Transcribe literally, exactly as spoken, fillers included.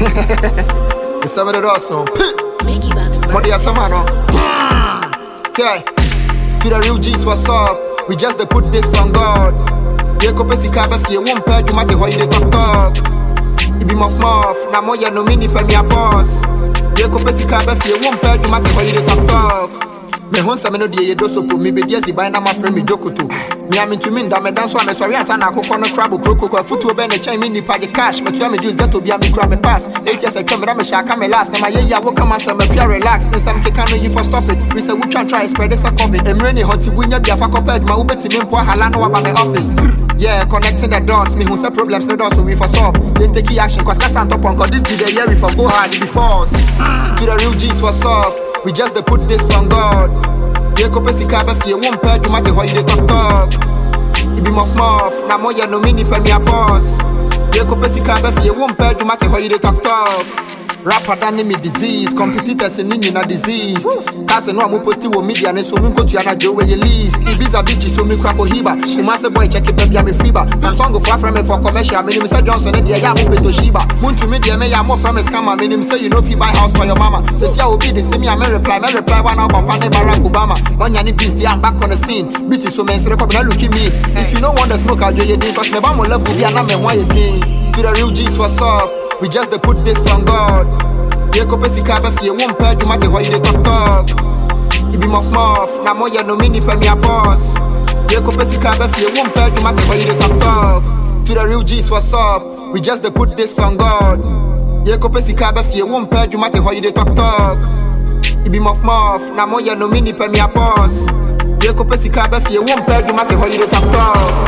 It's some of the awesome. Money or some no. Yeah. To the real G's, what's up? We just they put this on God. Yeah, kopesi kabe fie won't pay you matter how you talk talk. You be muff muff. Now more you no mini pay me a boss. Yeah, kopesi kabe fie won't pay you matter how you talk talk. Me hon sa me no die do so po me be diezi by na my friend me jokoto. Me am into me da me dance one sorry asa na akoko no crab kroko ko futu be na chain me ni pa cash me to me use that to be me grab me pass eight years I come me shaka me last na my yeah wo come answer me pure relax since I'm can no you for stop it we say we try try spread this a covid em rainy hot wunya bia fa compared ma ubeti me mpo hala no ba me office yeah connecting the dots me who say problems no dots so we for solve then take action cause cause on top on cause this be the year we for go hard before to the real G's what's up. We just they put this on God. Yeah, kopesi kabe fie won't pay you matter how you talk talk. You be muff muff. Now more you no mini pay me a boss. Yeah, kopesi kabe fie won't pay you matter how you talk talk. Rapper than me disease, competitors in in a disease. Cause no I'm posting with media and so me go to ana joe you least. Ibiza bitch so me crap hiba. She must boy check it baby me fever. Samsung go far from me for commercial. Me name say Johnson and ya mo to Shiba. Moon to media me ya more from a scammer. Me name say you know fi buy house for your mama. Says ya will be the same me reply. Me reply one out company Barack Obama. One yani beast I'm back on the scene. Bitch so me straight up now look at me. If you don't want the smoke I'll do you day cause me ba mo love will be na me why you feel. To the real G's what's up. We just they put this on God. Yeah, kopesi kabe fie won't pay you matter how you talk talk. You be muff muff. Now more you no mini pay me a boss. Yeah, kopesi kabe fie won't pay you matter how you talk talk. To the real G's what's up. We just they put this on God. Yeah, kopesi kabe fie won't pay you matter how you talk talk. You be muff muff. Now more you no mini pay me a boss. Yeah, kopesi kabe fie won't pay you matter how you talk talk.